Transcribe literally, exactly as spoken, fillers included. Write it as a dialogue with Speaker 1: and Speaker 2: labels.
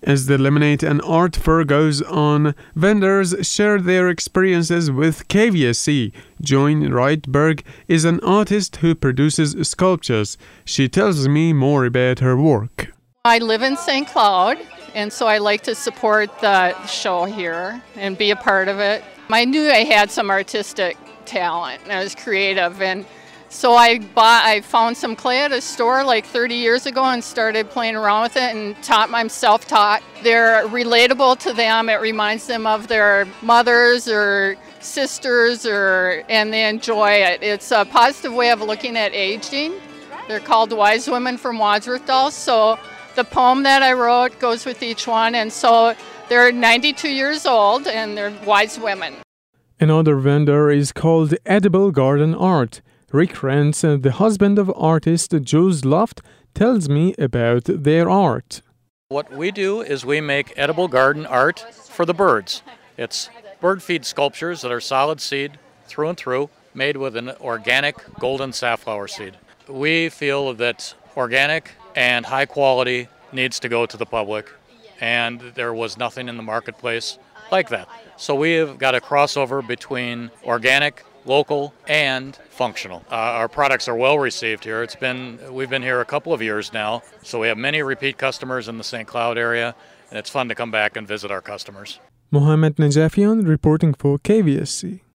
Speaker 1: As the Lemonade and Art Fair goes on, vendors share their experiences with K V S C. Joan Reitberg is an artist who produces sculptures. She tells me more about her work.
Speaker 2: I live in Saint Cloud, and so I like to support the show here and be a part of it. I knew I had some artistic talent, and I was creative, and so I bought, I found some clay at a store like thirty years ago and started playing around with it and taught myself taught. They're relatable to them. It reminds them of their mothers or sisters, or and they enjoy it. It's a positive way of looking at aging. They're called Wise Women from Wadsworth Dolls. So the poem that I wrote goes with each one, and so they're ninety-two years old and they're wise women.
Speaker 1: Another vendor is called Edible Garden Art. Rick Rentz, the husband of artist Joe's Loft, tells me about their art.
Speaker 3: What we do is we make edible garden art for the birds. It's bird feed sculptures that are solid seed through and through, made with an organic golden safflower seed. We feel that organic and high quality needs to go to the public, and there was nothing in the marketplace like that. So we have got a crossover between organic, local, and functional. Uh, our products are well received here. It's been we've been here a couple of years now, so we have many repeat customers in the Saint Cloud area, and it's fun to come back and visit our customers.
Speaker 1: Mohammed Najafian reporting for K V S C.